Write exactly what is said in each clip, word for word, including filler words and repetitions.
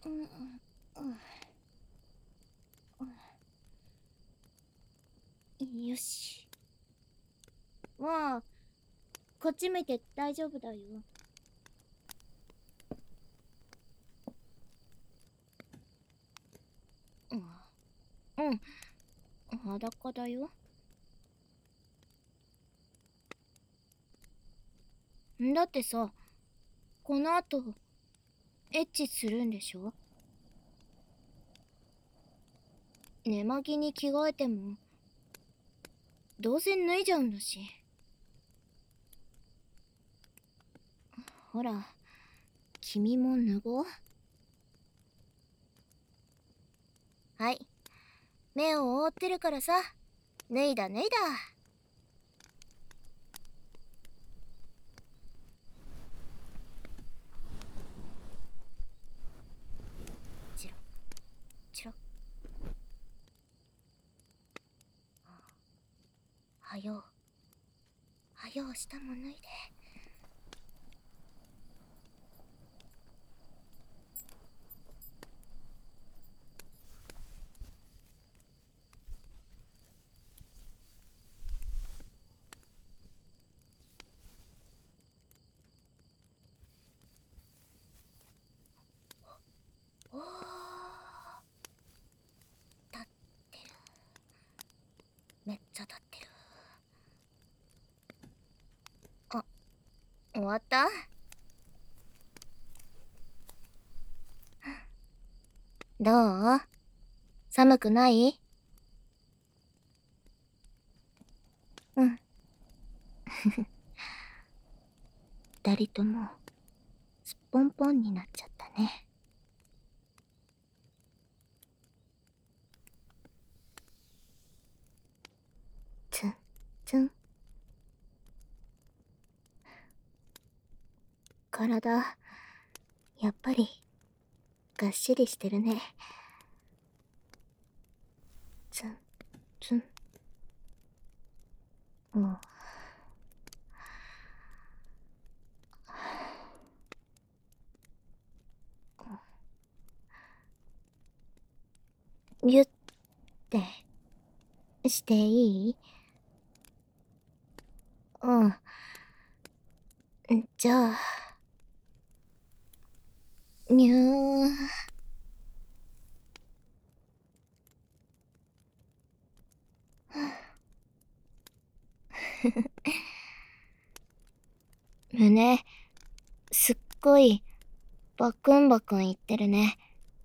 うんうんうん、よし。まあ、こっち向いて大丈夫だよ。うん、うん、裸だよ。だってさ、この後、エッチするんでしょ？寝間着に着替えても、どうせ脱いじゃうんだし。ほら、君も脱ごう。はい。目を覆ってるからさ。脱いだ脱いだ。チロ、チロ。はよう。はよう、下も脱いで。おー。立ってる。めっちゃ立ってる。あ、終わった？どう？寒くない？うん。二人とも、すっぽんぽんになっちゃったね。ツン、ツン。体、やっぱり、がっしりしてるね。ツン、ツン。うん。ギュッて、していい？うん。じゃあ、にゅー。胸、すっごい、バクンバクンいってるね。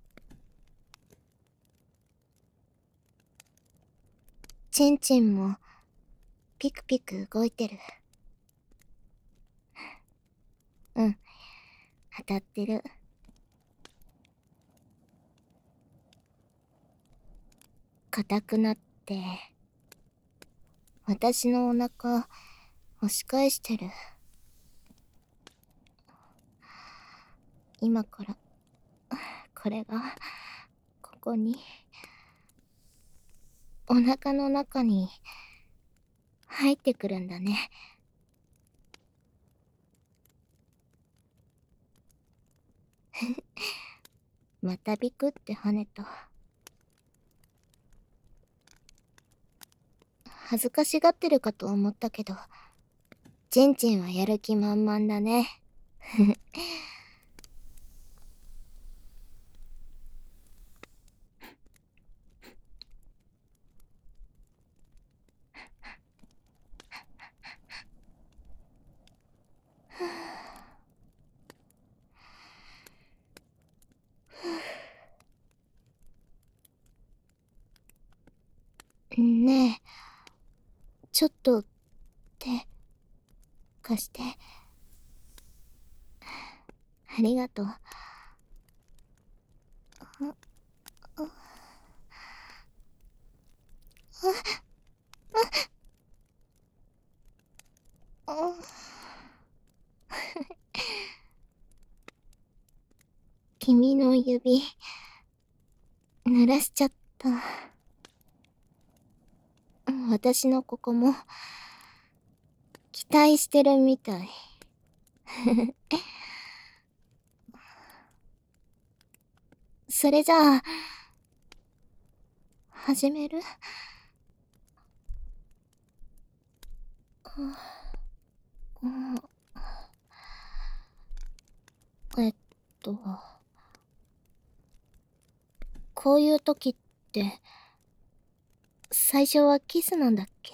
チンチンも、ピクピク動いてる。うん、当たってる。硬くなって、私のお腹、押し返してる。今から、これが、ここに、お腹の中に、入ってくるんだね。またビクって跳ねた。恥ずかしがってるかと思ったけど、チンチンはやる気満々だね。ねえ、ちょっと、手、貸して。ありがとう。あ、あ、あ、あ、君の指、濡らしちゃった。私のここも、期待してるみたい。 それじゃあ、始める？うん、えっと、こういう時って、最初はキスなんだっけ？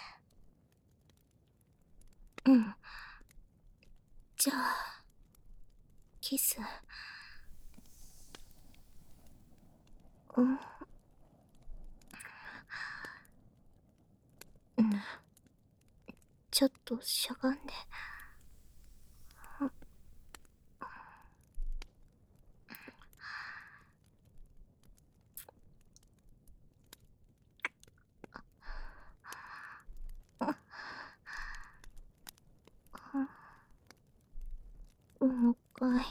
うん。じゃあ、キス。うん。うん。ちょっとしゃがんで。もう一回。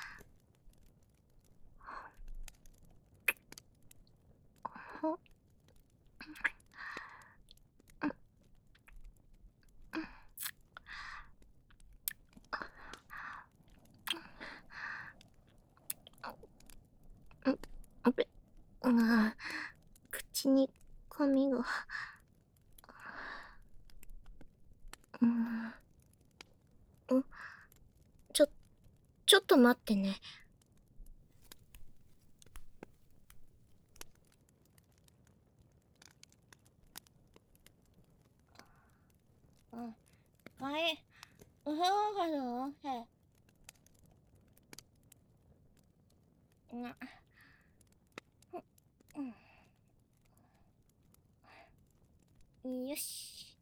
あべ、あ、口に髪が。うん。んちょ、ちょっと待ってね。うん。はい。おはようかのへ。な。うん。よし。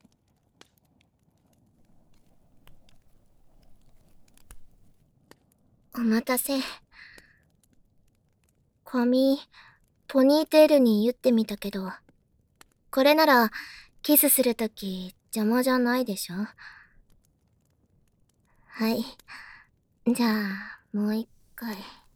お待たせ。髪、ポニーテールに言ってみたけど、これなら、キスするとき邪魔じゃないでしょ？はい。じゃあ、もう一回。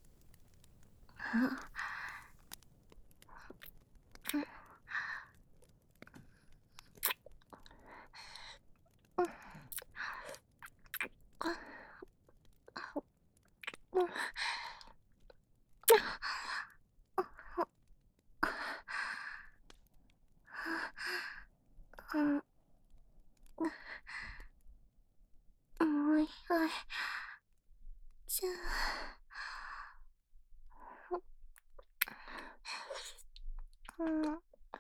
もう一回。じゃあ。うん。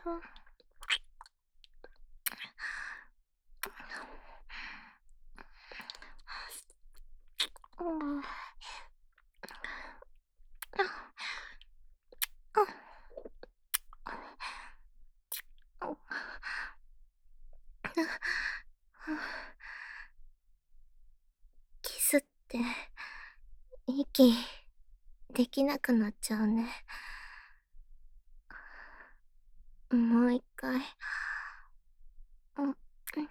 うん。キスって、息、できなくなっちゃうね。もう一回。うん。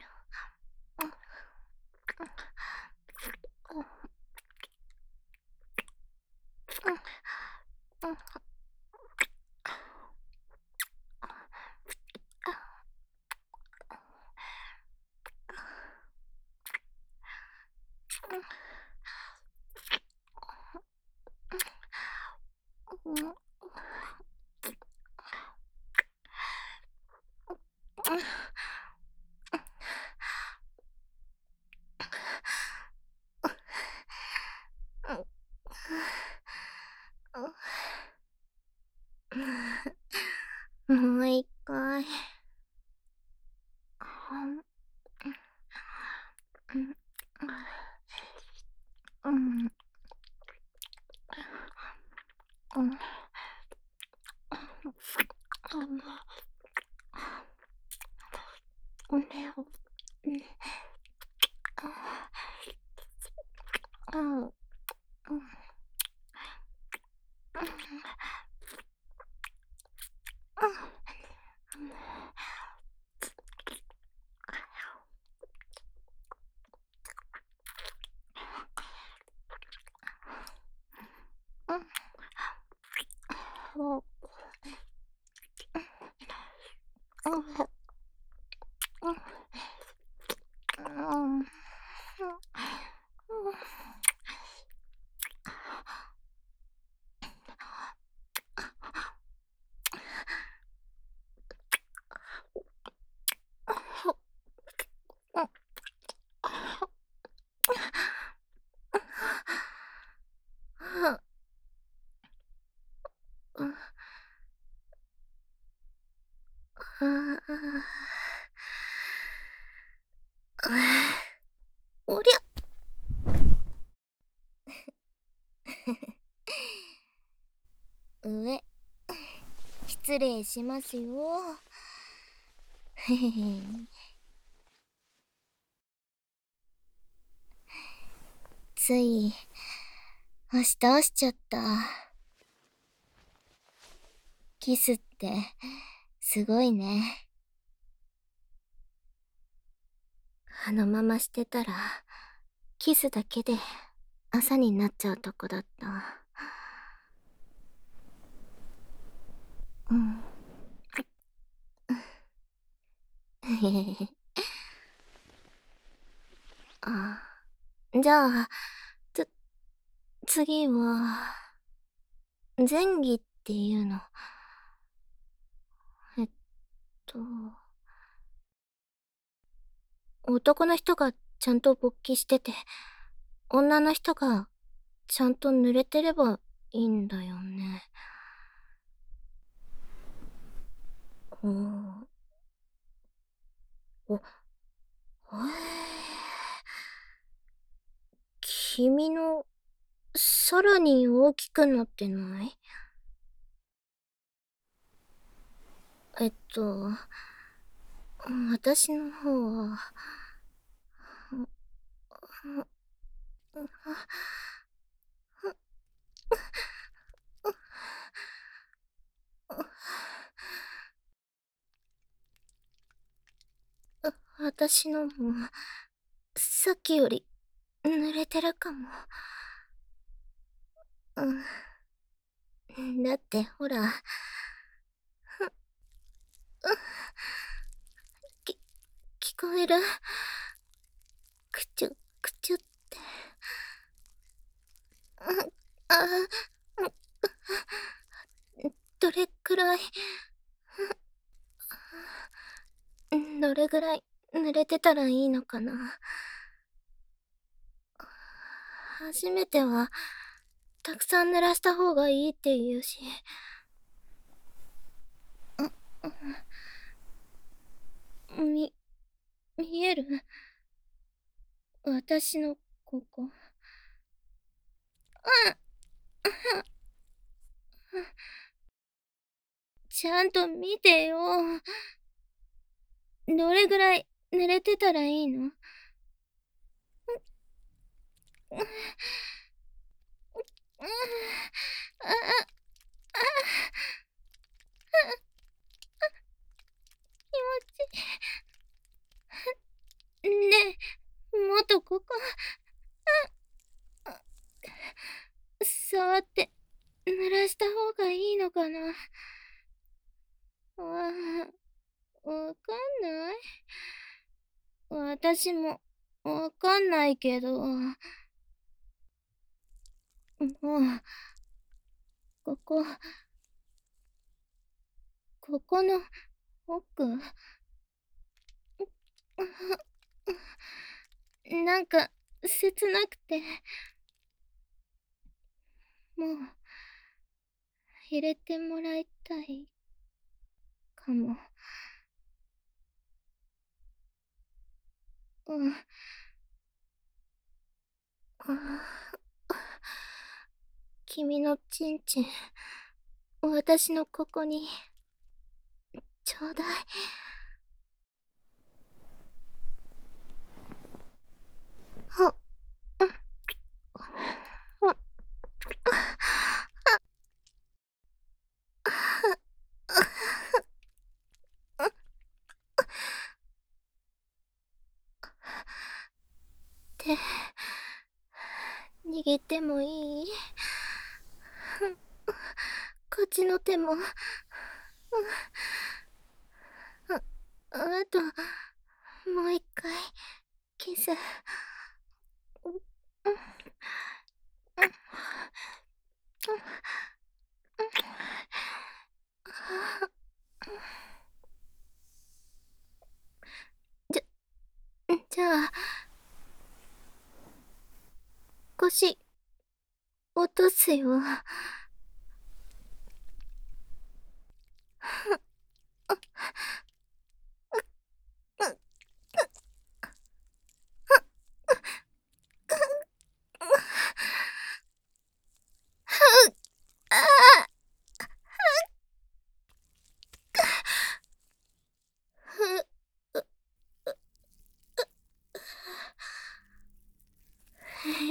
もう一回。うん。うん。うん。うん。 失礼しますよ。へへへ。つい、押し倒しちゃった。キスって、すごいね。あのまましてたら、キスだけで朝になっちゃうとこだった。うん。へへへ。あ、じゃあ、つ、次は、前儀っていうの。えっと、男の人がちゃんと勃起してて、女の人がちゃんと濡れてればいいんだよね。おー、お、え君の、さらに大きくなってない？えっと、私の方は、私のも、さっきより濡れてるかも。うん。だってほら、き、聞こえる？くちゅ、くちゅって。あ、どれくらい、どれぐらい濡れてたらいいのかな。初めては、たくさん濡らした方がいいって言うし。み、見える？私のここ。ちゃんと見てよ。どれぐらい濡れてたらいいの？ねえ、もっとここ、触って濡らした方がいいのかな。ああ、わかんない。私も、わかんないけど、もう、ここ、ここの奥、なんか、切なくて、もう、入れてもらいたい、かも。うん。君のチンチン、私のここに、ちょうだい。あ、手、握ってもいい？こっちの手も。あ、あと、もう一回、キス。じゃ、じゃあ、腰、落とすよ。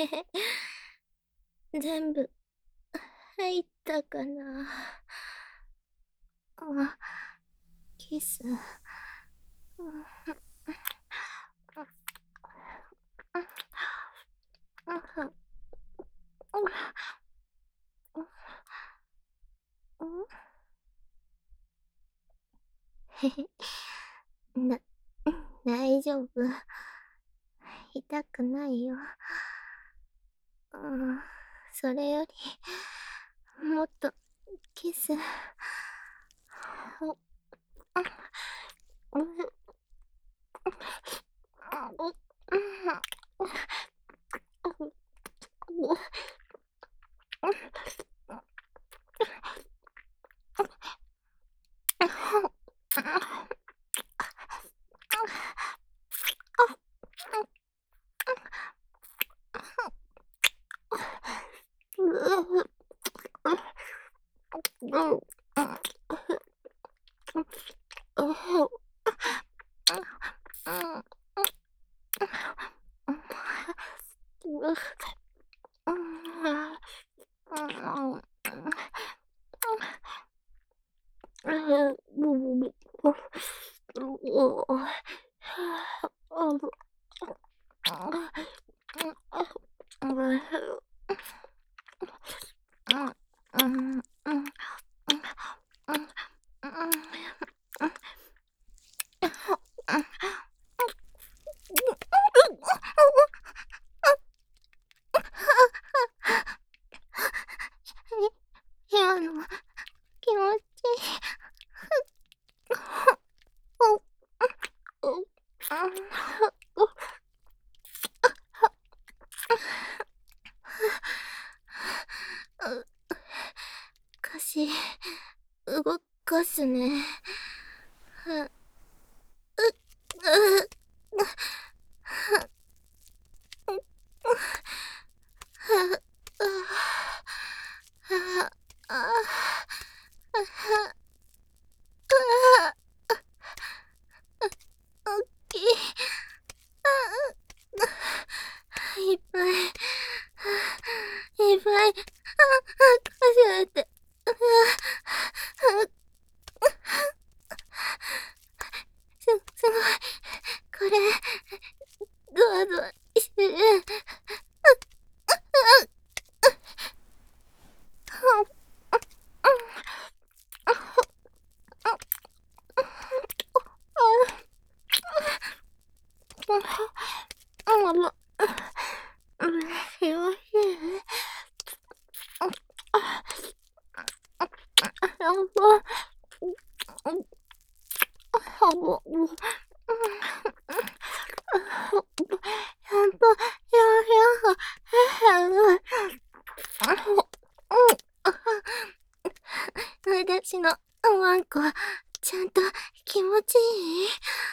全部入ったかな。あ、キス。だ、大丈夫。痛くないよ。うん、それより、もっと、キス。今の気持ちいい。腰動かすね。いっぱい、いっぱい、初めて。す、すごい。これ、ゾワゾワしてる。私のワンコ、ちゃんと気持ちいい？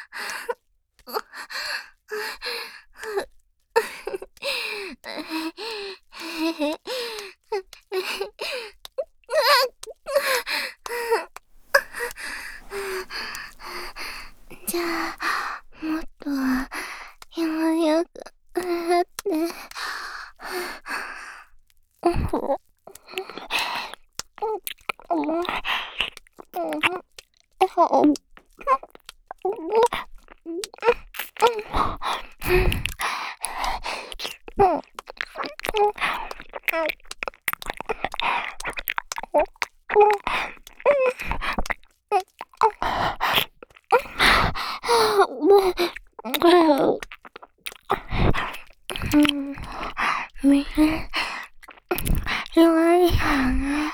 じゃあ、もっと気持ちよくなって。みんな弱いよね。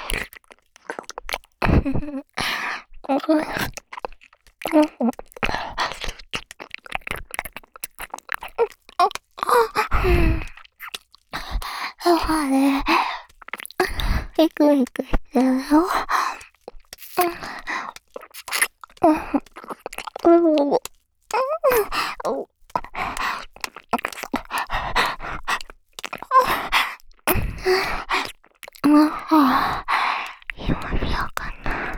ソファでピクピクしてるよ。今見ようかな。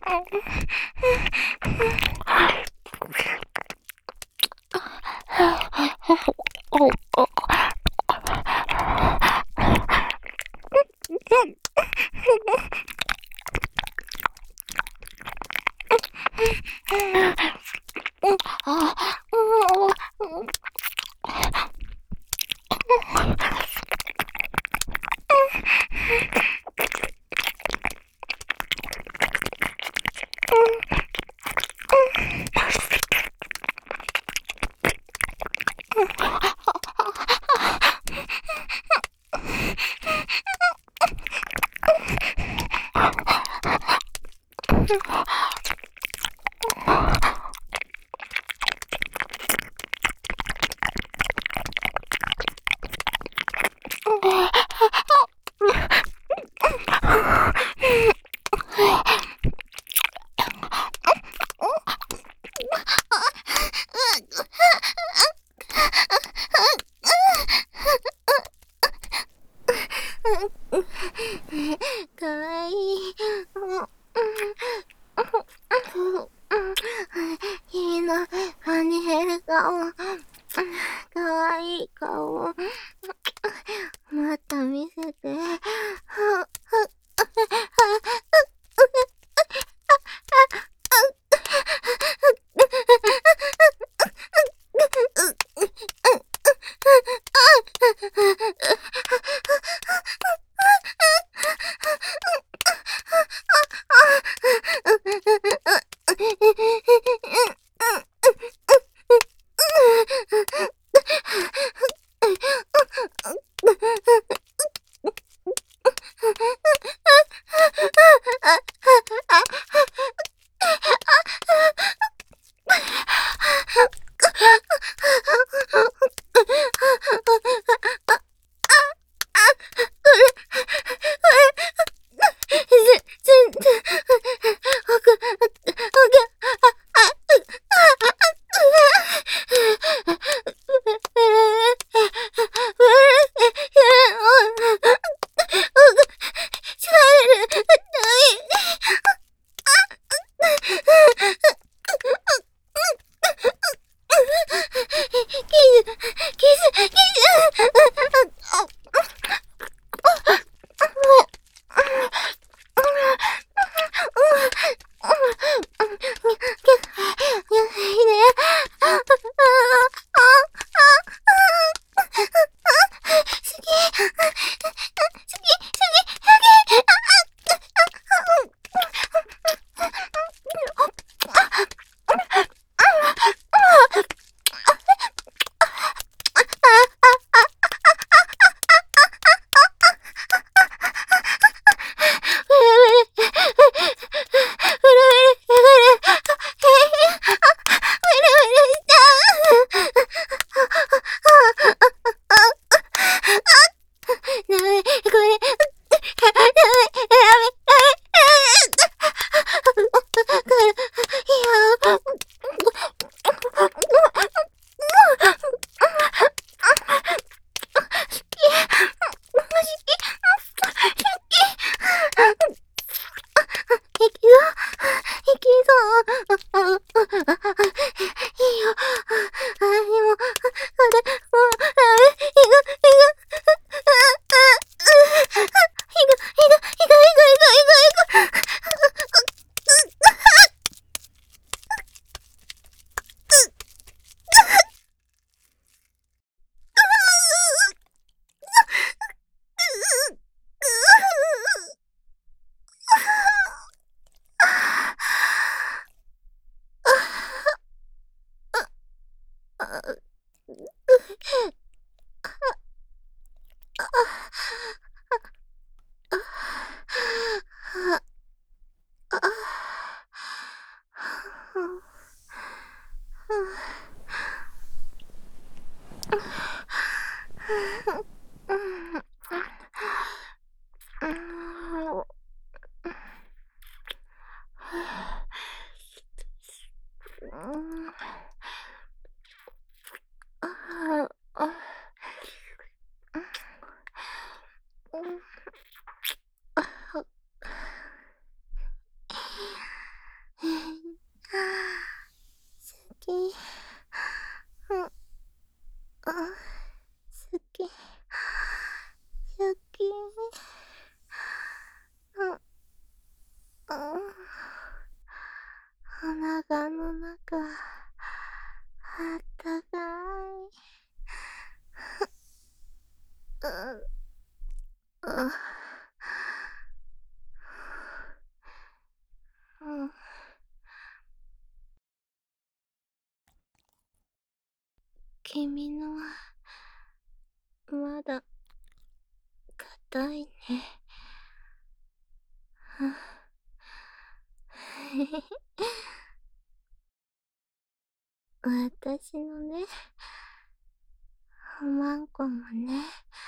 かわいい。君のフに減る顔。かわいい顔。また見せて。 君の、まだ、硬いね。私のね、おまんこもね、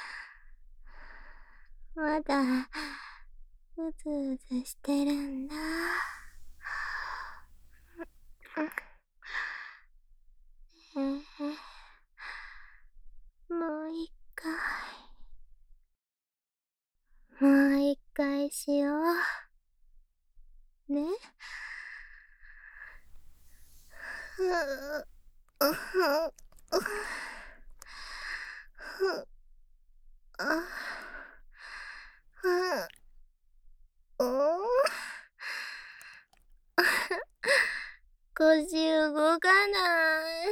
まだ、うずうずしてるんだ。ええ、もう一回、もう一回しよう。ね。ふう、うふ、うふ、あ、ふ、うん。腰動かない。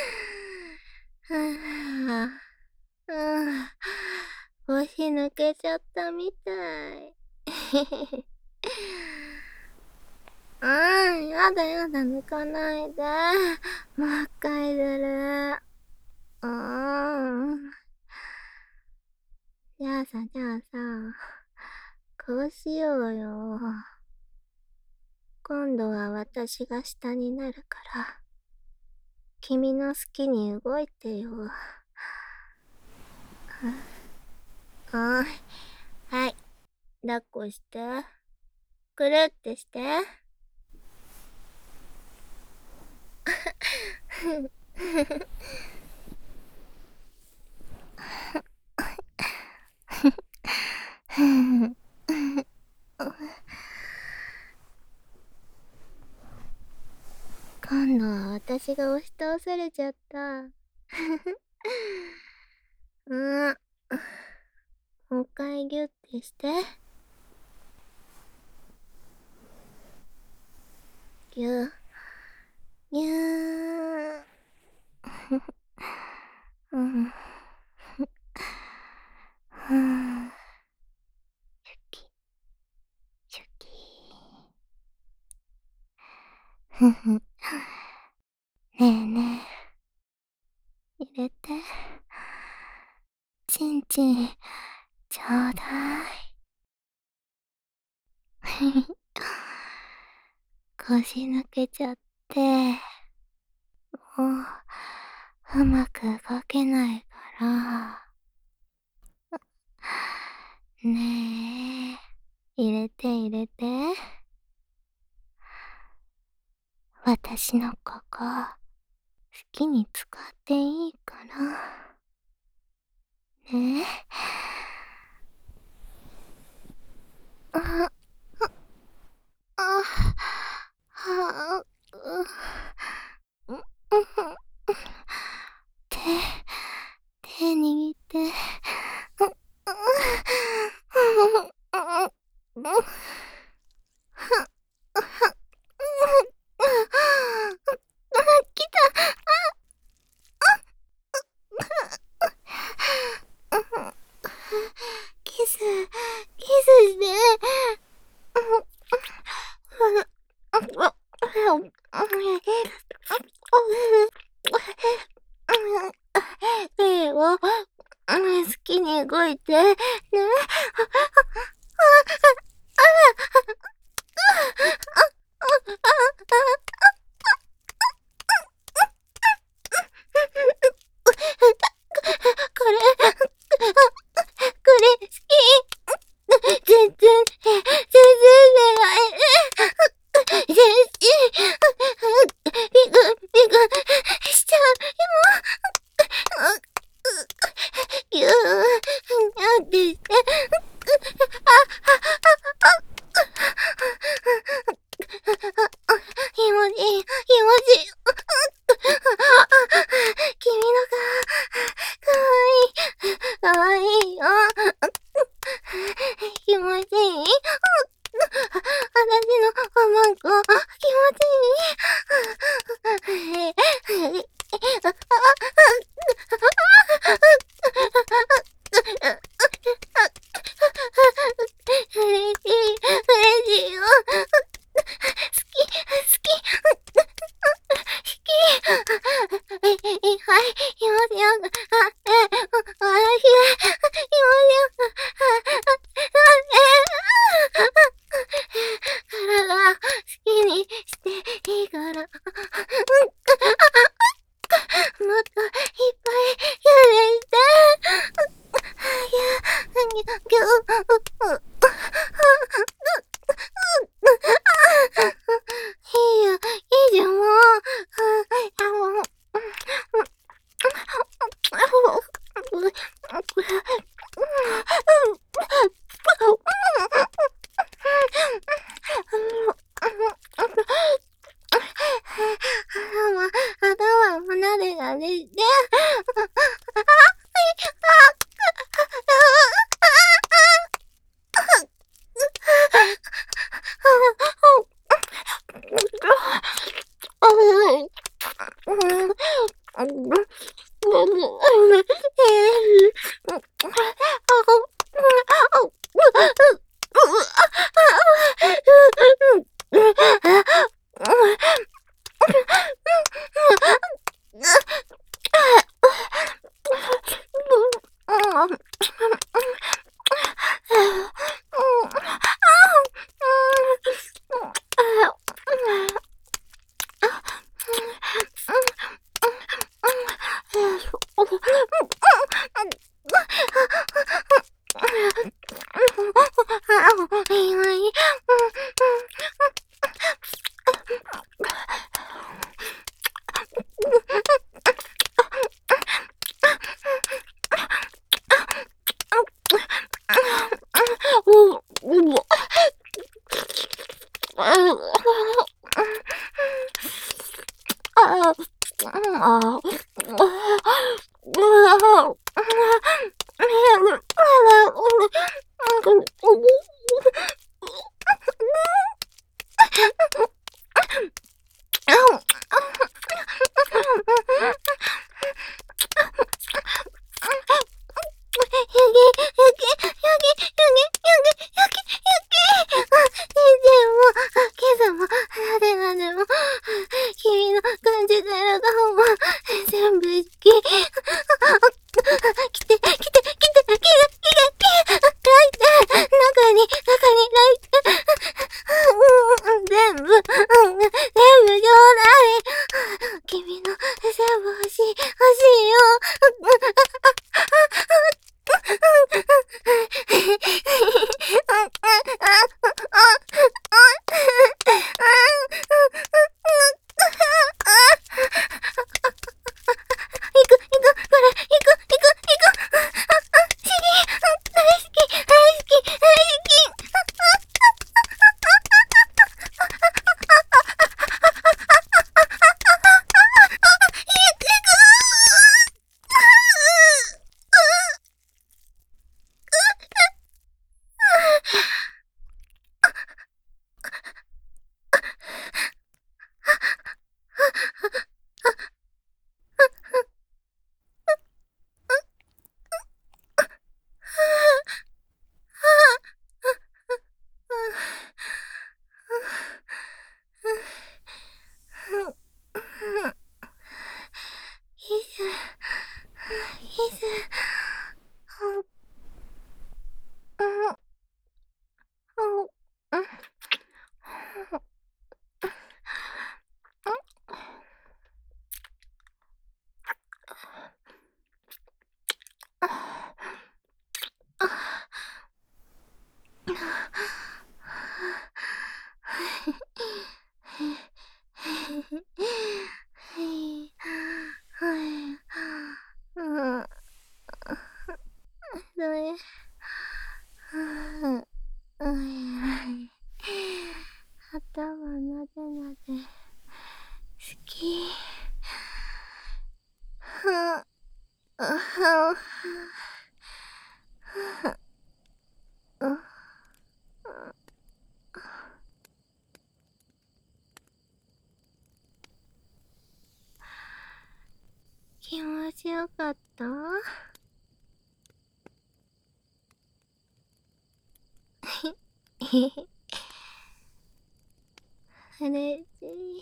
はあ、うん。腰抜けちゃったみたい。うん、やだやだ、抜かないで。もう一回ずる。うーん。じゃあさ、じゃあさ、こうしようよ。今度は私が下になるから、君の好きに動いてよ。うん。はい。抱っこして。くるってして。今度は私が押し倒されちゃった。うん。もう一回ギュッてして。ぎゅ、ぎゅー。うん。ふん。シュキ、シュキ。ふふ。ねえねえ。入れて。ちんちん、ちょうだい。腰抜けちゃって、もう、うまく動けないから。ねえ、入れて入れて。私のここ、好きに使っていいから。ねえ。あ、あ、はあ、う、う、う、手、手握って。う、う、う、う、う、来た。キス、キスして。手を好きに動いて。ね。 君の感じてる顔も全部好き。来て、来て、来て、来て、来て、来て、ライト、中に、中にライト、全部、全部ちょうだい。君の全部欲しい、欲しいよ。頭なでなで好き。気持ちよかった？嬉しい。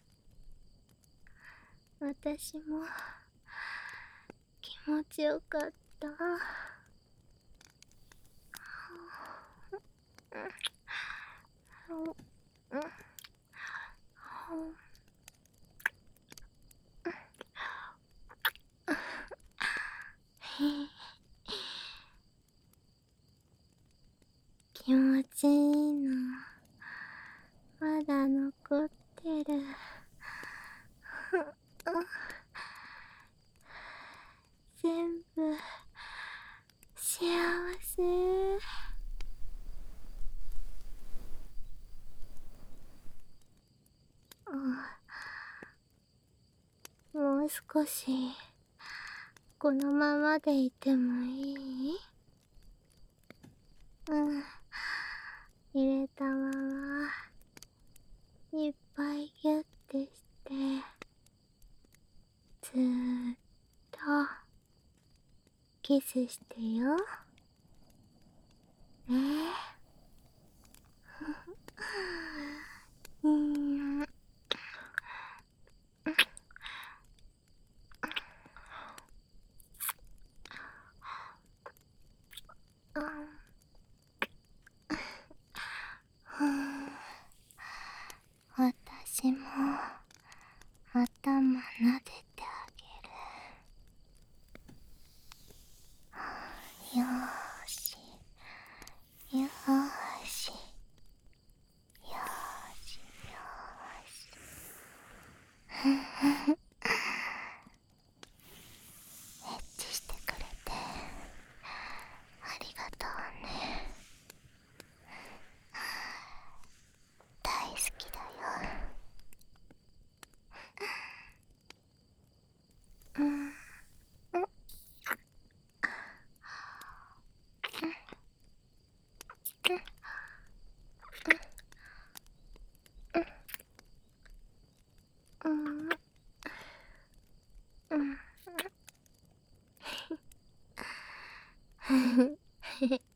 私も気持ちよかった。気持ちいいのまだ残ってる。全部幸せ。もう少しこのままでいてもいい？うん。入れたままいっぱいギュッてしてずーっとキスしてよ。ねえ。うん。私も頭撫でてあげる。よーしよーしよーしよーし。エッチしてくれてありがとうね。大きだよ。うんうんうんうん